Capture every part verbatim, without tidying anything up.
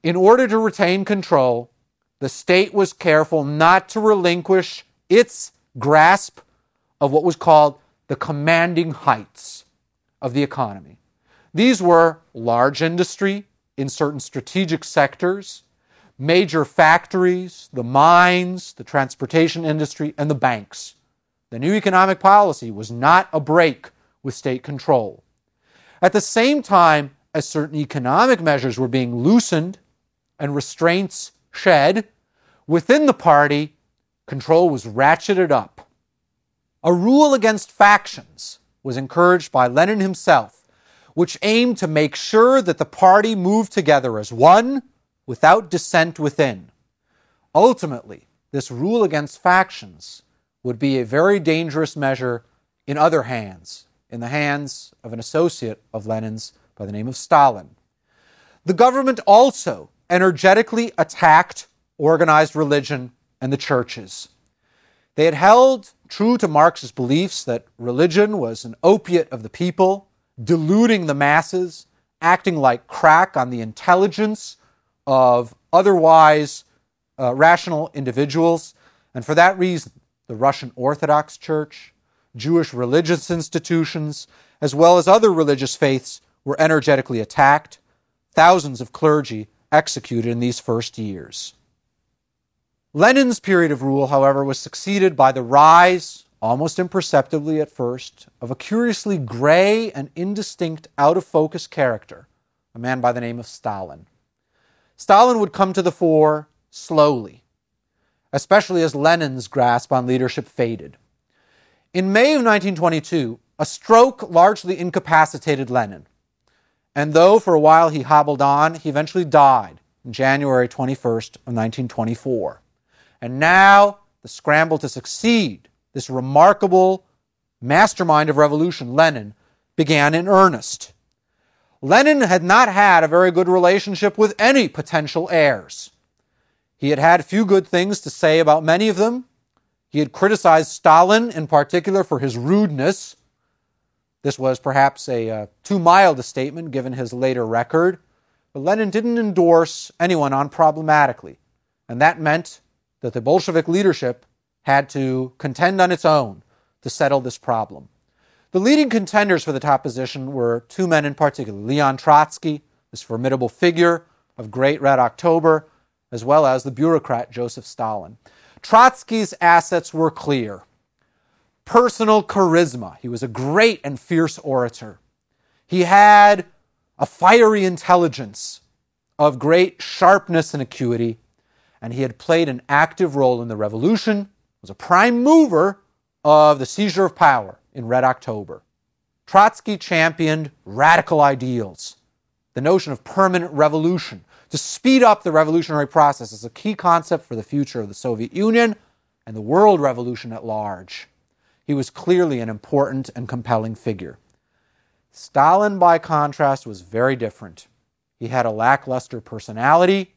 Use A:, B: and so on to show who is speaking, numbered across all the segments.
A: In order to retain control, the state was careful not to relinquish its grasp of what was called the commanding heights of the economy. These were large industry in certain strategic sectors, major factories, the mines, the transportation industry, and the banks. The new economic policy was not a break with state control. At the same time as certain economic measures were being loosened and restraints shed, within the party, control was ratcheted up. A rule against factions was encouraged by Lenin himself, which aimed to make sure that the party moved together as one without dissent within. Ultimately, this rule against factions would be a very dangerous measure in other hands, in the hands of an associate of Lenin's by the name of Stalin. The government also energetically attacked organized religion and the churches. They had held true to Marx's beliefs that religion was an opiate of the people, deluding the masses, acting like crack on the intelligence of otherwise uh, rational individuals. And for that reason, the Russian Orthodox Church, Jewish religious institutions, as well as other religious faiths were energetically attacked. Thousands of clergy executed in these first years. Lenin's period of rule, however, was succeeded by the rise, almost imperceptibly at first, of a curiously gray and indistinct, out-of-focus character, a man by the name of Stalin. Stalin would come to the fore slowly, especially as Lenin's grasp on leadership faded. In May of nineteen twenty-two, a stroke largely incapacitated Lenin, and though for a while he hobbled on, he eventually died on January twenty-first of nineteen twenty-four. And now the scramble to succeed this remarkable mastermind of revolution, Lenin, began in earnest. Lenin had not had a very good relationship with any potential heirs. He had had few good things to say about many of them. He had criticized Stalin in particular for his rudeness. This was perhaps a uh, too mild a statement given his later record. But Lenin didn't endorse anyone unproblematically, and that meant that the Bolshevik leadership had to contend on its own to settle this problem. The leading contenders for the top position were two men in particular, Leon Trotsky, this formidable figure of Great Red October, as well as the bureaucrat Joseph Stalin. Trotsky's assets were clear. Personal charisma. He was a great and fierce orator. He had a fiery intelligence of great sharpness and acuity, and he had played an active role in the revolution, was a prime mover of the seizure of power in Red October. Trotsky championed radical ideals. The notion of permanent revolution, to speed up the revolutionary process, is a key concept for the future of the Soviet Union and the world revolution at large. He was clearly an important and compelling figure. Stalin, by contrast, was very different. He had a lackluster personality,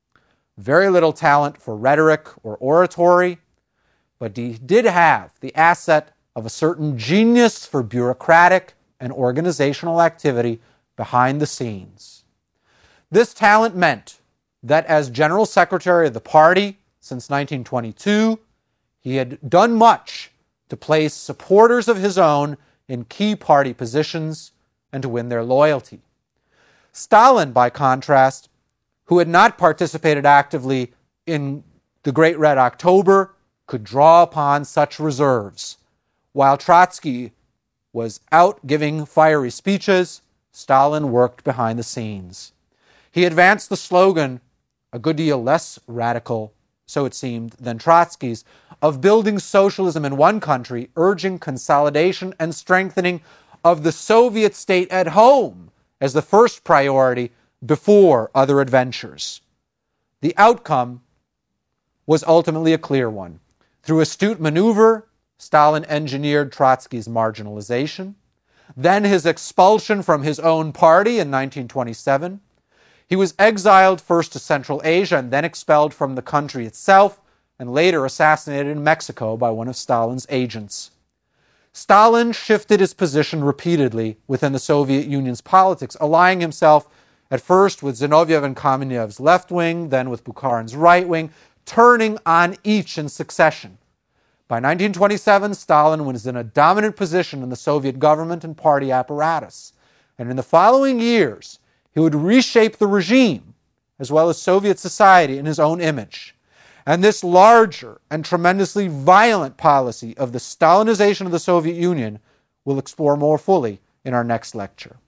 A: very little talent for rhetoric or oratory, but he did have the asset of a certain genius for bureaucratic and organizational activity behind the scenes. This talent meant that as General Secretary of the party since nineteen twenty-two, he had done much to place supporters of his own in key party positions and to win their loyalty. Stalin, by contrast, who had not participated actively in the Great Red October, could draw upon such reserves. While Trotsky was out giving fiery speeches, Stalin worked behind the scenes. He advanced the slogan, a good deal less radical, so it seemed, than Trotsky's, of building socialism in one country, urging consolidation and strengthening of the Soviet state at home as the first priority before other adventures. The outcome was ultimately a clear one. Through astute maneuver, Stalin engineered Trotsky's marginalization, then his expulsion from his own party in nineteen twenty-seven. He was exiled first to Central Asia and then expelled from the country itself, and later assassinated in Mexico by one of Stalin's agents. Stalin shifted his position repeatedly within the Soviet Union's politics, allying himself At first with Zinoviev and Kamenev's left wing, then with Bukharin's right wing, turning on each in succession. By nineteen twenty-seven, Stalin was in a dominant position in the Soviet government and party apparatus. And in the following years, he would reshape the regime, as well as Soviet society, in his own image. And this larger and tremendously violent policy of the Stalinization of the Soviet Union we'll explore more fully in our next lecture.